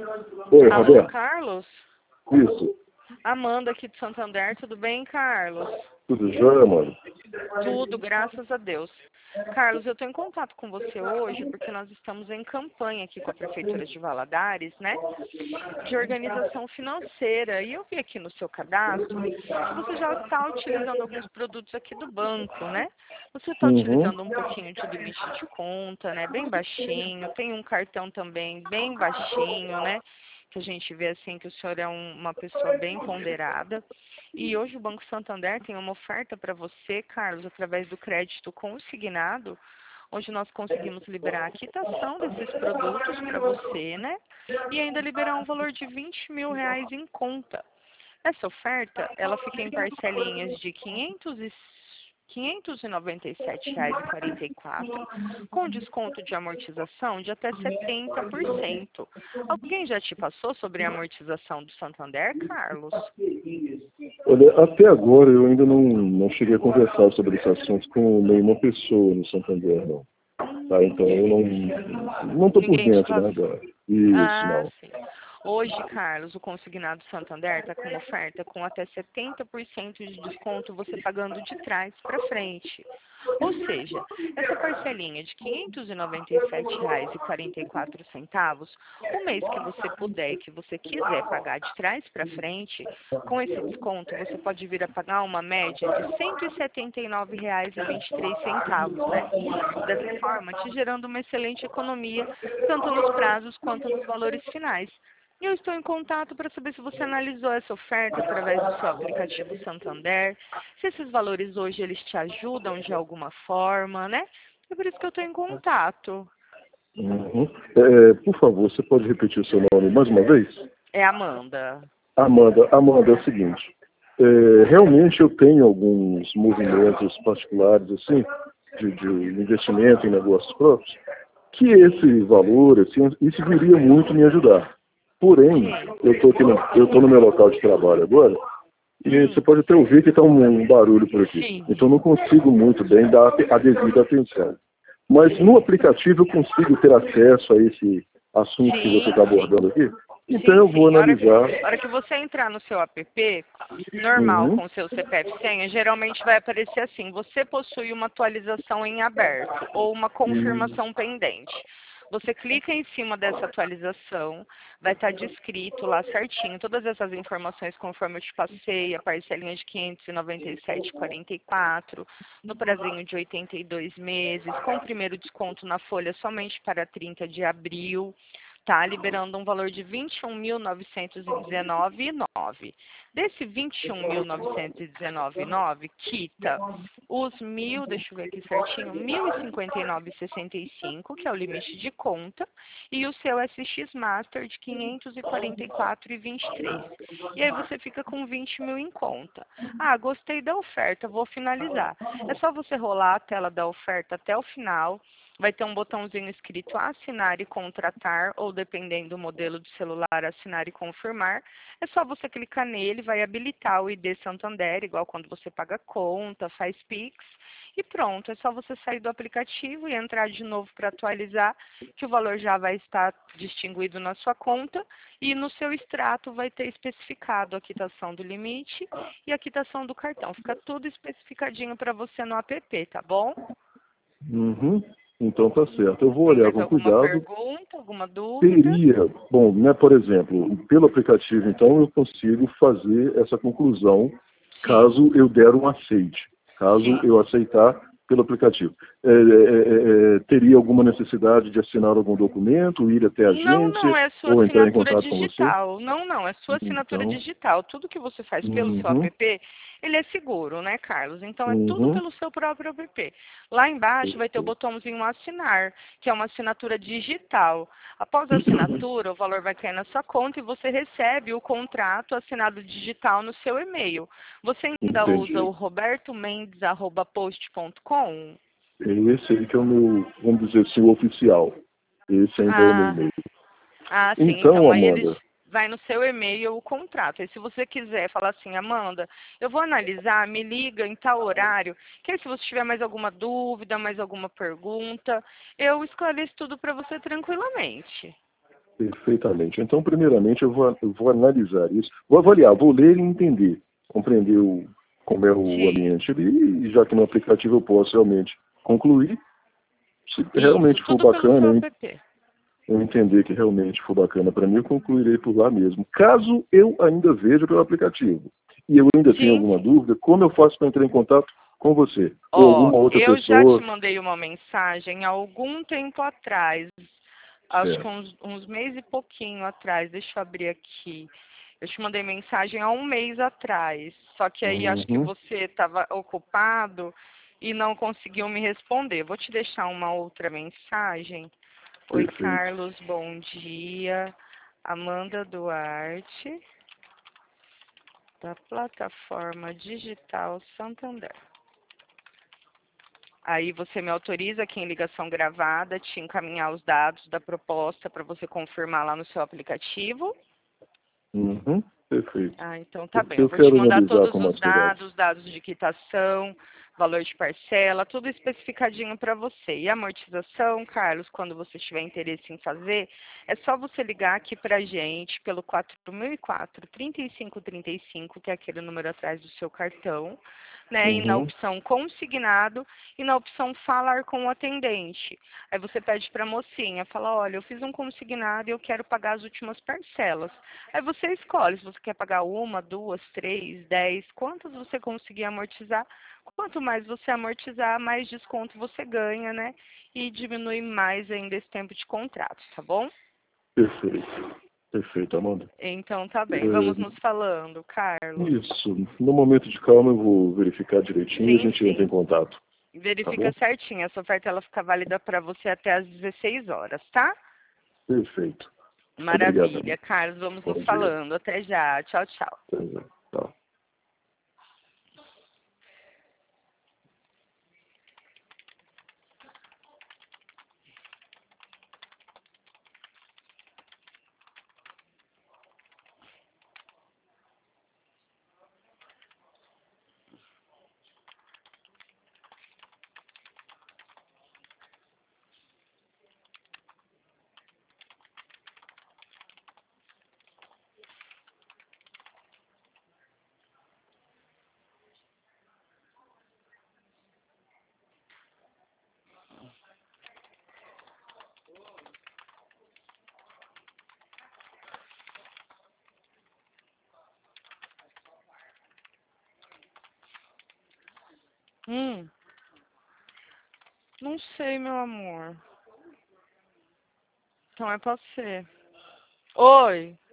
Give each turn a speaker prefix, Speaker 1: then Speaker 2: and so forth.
Speaker 1: Oi,
Speaker 2: Alô,
Speaker 1: Roberto.
Speaker 2: Carlos?
Speaker 1: Isso.
Speaker 2: Amanda aqui de Santander, tudo bem, Carlos?
Speaker 1: Tudo jóia, mano?
Speaker 2: Tudo, graças a Deus. Carlos, eu estou em contato com você hoje porque nós estamos em campanha aqui com a Prefeitura de Valadares, né? De organização financeira. E eu vi aqui no seu cadastro que você já está utilizando alguns produtos aqui do banco, né? Você está
Speaker 1: Uhum.
Speaker 2: utilizando um pouquinho de limite de conta, né? Bem baixinho. Tem um cartão também bem baixinho, né? Que a gente vê assim que o senhor é uma pessoa bem ponderada. E hoje o Banco Santander tem uma oferta para você, Carlos, através do crédito consignado, onde nós conseguimos liberar a quitação desses produtos para você, né? E ainda liberar um valor de R$ 20.000 em conta. Essa oferta, ela fica em parcelinhas de R$ 597,44, com desconto de amortização de até 70%. Alguém já te passou sobre a amortização do Santander, Carlos?
Speaker 1: Olha, até agora eu ainda não cheguei a conversar sobre esse assunto com nenhuma pessoa no Santander, não. Tá? Então eu não tô por
Speaker 2: Ninguém te
Speaker 1: dentro, né,
Speaker 2: passou?
Speaker 1: agora. Isso,
Speaker 2: Ah,
Speaker 1: não.
Speaker 2: sim. Hoje, Carlos, o consignado Santander está com uma oferta com até 70% de desconto, você pagando de trás para frente. Ou seja, essa parcelinha de R$ 597,44, o mês que você puder e que você quiser pagar de trás para frente, com esse desconto você pode vir a pagar uma média de R$ 179,23, né? Dessa forma, te gerando uma excelente economia, tanto nos prazos quanto nos valores finais. E eu estou em contato para saber se você analisou essa oferta através do seu aplicativo Santander, se esses valores hoje eles te ajudam de alguma forma, né? É por isso que eu estou em contato.
Speaker 1: Uhum. Por favor, você pode repetir o seu nome mais uma vez?
Speaker 2: É Amanda.
Speaker 1: Amanda, é o seguinte. Realmente eu tenho alguns movimentos particulares, assim, de investimento em negócios próprios, que esse valor, assim, isso viria muito me ajudar. Porém,
Speaker 2: Sim.
Speaker 1: eu tô no meu local de trabalho agora, e você pode até ouvir que está um barulho por aqui. Então
Speaker 2: Sim.
Speaker 1: não consigo muito bem dar a devida atenção. Mas no aplicativo eu consigo ter acesso a esse assunto que você
Speaker 2: Sim,
Speaker 1: está
Speaker 2: sim.
Speaker 1: abordando aqui. Então
Speaker 2: Sim,
Speaker 1: eu vou
Speaker 2: sim.
Speaker 1: analisar.
Speaker 2: Hora que você entrar no seu app, normal,
Speaker 1: Uhum,
Speaker 2: com o seu CPF e senha, geralmente vai aparecer assim, você possui uma atualização em aberto ou uma
Speaker 1: uhum,
Speaker 2: confirmação pendente. Você clica em cima dessa atualização, vai estar descrito lá certinho, todas essas informações conforme eu te passei, a parcelinha de 597,44, no prazinho de 82 meses, com o primeiro desconto na folha somente para 30 de abril. Tá liberando um valor de R$ 21.919,09. Desse R$ 21.919,09, quita os mil, deixa eu ver aqui certinho, R$ 1.059,65, que é o limite de conta, e o seu SX Master de R$ 544,23. E aí você fica com 20 mil em conta. Ah, gostei da oferta, vou finalizar. É só você rolar a tela da oferta até o final. Vai ter um botãozinho escrito assinar e contratar, ou dependendo do modelo de celular, assinar e confirmar. É só você clicar nele, vai habilitar o ID Santander, igual quando você paga conta, faz Pix, e pronto. É só você sair do aplicativo e entrar de novo para atualizar, que o valor já vai estar distinguido na sua conta, e no seu extrato vai ter especificado a quitação do limite e a quitação do cartão. Fica tudo especificadinho para você no app, tá bom?
Speaker 1: uhum. Então tá certo. Eu vou
Speaker 2: Tem
Speaker 1: olhar
Speaker 2: mais
Speaker 1: com
Speaker 2: alguma
Speaker 1: cuidado.
Speaker 2: pergunta, alguma dúvida?
Speaker 1: Teria, bom, né, por exemplo, pelo aplicativo, então, eu consigo fazer essa conclusão
Speaker 2: Sim,
Speaker 1: caso eu der um aceite, caso
Speaker 2: sim.
Speaker 1: eu aceitar pelo aplicativo. Teria alguma necessidade de assinar algum documento, ir até a
Speaker 2: Não,
Speaker 1: agência
Speaker 2: não, é sua
Speaker 1: ou entrar em
Speaker 2: assinatura
Speaker 1: contato com você?
Speaker 2: digital. Não, não, é sua assinatura
Speaker 1: Então,
Speaker 2: digital. Tudo que você faz pelo seu
Speaker 1: uhum,
Speaker 2: app, ele é seguro, né, Carlos? Então é tudo
Speaker 1: uhum,
Speaker 2: pelo seu próprio app. Lá embaixo vai ter o
Speaker 1: perfeito.
Speaker 2: botãozinho assinar, que é uma assinatura digital. Após a assinatura, o valor vai cair na sua conta e você recebe o contrato assinado digital no seu e-mail. Você ainda usa
Speaker 1: Entendi.
Speaker 2: o robertomendes@post.com?
Speaker 1: Esse aí que é o meu, vamos dizer assim, o oficial. Esse ainda é o meu
Speaker 2: Ah,
Speaker 1: e-mail.
Speaker 2: Ah, sim.
Speaker 1: Então,
Speaker 2: Então, aí eles
Speaker 1: Amanda,
Speaker 2: vai no seu e-mail o contrato. E se você quiser falar assim, Amanda, eu vou analisar, me liga em tal horário, que aí se você tiver mais alguma dúvida, mais alguma pergunta, eu esclareço tudo para você tranquilamente.
Speaker 1: Perfeitamente. Então, primeiramente, eu vou analisar isso, vou avaliar, vou ler e entender, compreender como é o
Speaker 2: Sim.
Speaker 1: ambiente ali, e já que no aplicativo eu posso realmente concluir, se
Speaker 2: Isso,
Speaker 1: realmente for
Speaker 2: tudo pelo seu
Speaker 1: bacana,
Speaker 2: app.
Speaker 1: eu entender que realmente for bacana para mim, eu concluirei por lá mesmo. Caso eu ainda veja pelo aplicativo e eu ainda tenha
Speaker 2: Sim,
Speaker 1: alguma
Speaker 2: sim. sim.
Speaker 1: ó, para entrar em contato com você ou
Speaker 2: Ó,
Speaker 1: alguma outra
Speaker 2: eu já te
Speaker 1: pessoa?
Speaker 2: mandei uma mensagem há algum tempo atrás, acho que
Speaker 1: Certo.
Speaker 2: uns meses e pouquinho atrás, deixa eu abrir aqui. Eu te mandei mensagem há um mês atrás, só que aí acho que
Speaker 1: Uhum,
Speaker 2: você estava ocupado e não conseguiu me responder. Vou te deixar uma outra mensagem. Oi,
Speaker 1: perfeito.
Speaker 2: Carlos, bom dia. Amanda Duarte, da plataforma Digital Santander. Aí você me autoriza aqui em ligação gravada, te encaminhar os dados da proposta para você confirmar lá no seu aplicativo.
Speaker 1: Uhum, perfeito.
Speaker 2: Ah, então tá bem.
Speaker 1: Porque
Speaker 2: Eu
Speaker 1: eu
Speaker 2: vou te
Speaker 1: quero
Speaker 2: mandar
Speaker 1: analisar
Speaker 2: todos
Speaker 1: com
Speaker 2: os
Speaker 1: mais cuidado.
Speaker 2: dados de quitação, valor de parcela, tudo especificadinho para você. E a amortização, Carlos, quando você tiver interesse em fazer, é só você ligar aqui para a gente pelo 4004 3535, que é aquele número atrás do seu cartão, né? E na
Speaker 1: Uhum,
Speaker 2: opção consignado e na opção falar com o atendente. Aí você pede para a mocinha, fala, olha, eu fiz um consignado e eu quero pagar as últimas parcelas. Aí você escolhe se você quer pagar uma, duas, três, 10, quantas você conseguir amortizar. Quanto mais você amortizar, mais desconto você ganha, né? E diminui mais ainda esse tempo de contrato, tá bom?
Speaker 1: perfeito. Perfeito, Amanda.
Speaker 2: Então tá bem. Vamos
Speaker 1: É,
Speaker 2: nos falando, Carlos.
Speaker 1: isso. No momento de calma eu vou verificar direitinho e a
Speaker 2: Sim,
Speaker 1: gente entra em
Speaker 2: sim.
Speaker 1: contato. Tá
Speaker 2: Verifica
Speaker 1: bom?
Speaker 2: certinho. Essa oferta ela fica válida para você até às 16 horas, tá?
Speaker 1: Perfeito. Obrigadão.
Speaker 2: Maravilha, Carlos. Vamos
Speaker 1: Bom
Speaker 2: nos
Speaker 1: dia.
Speaker 2: falando. Até já. Tchau, tchau.
Speaker 1: Até já. Tchau.
Speaker 2: Hum, não sei, meu amor. Então é pra você. Oi.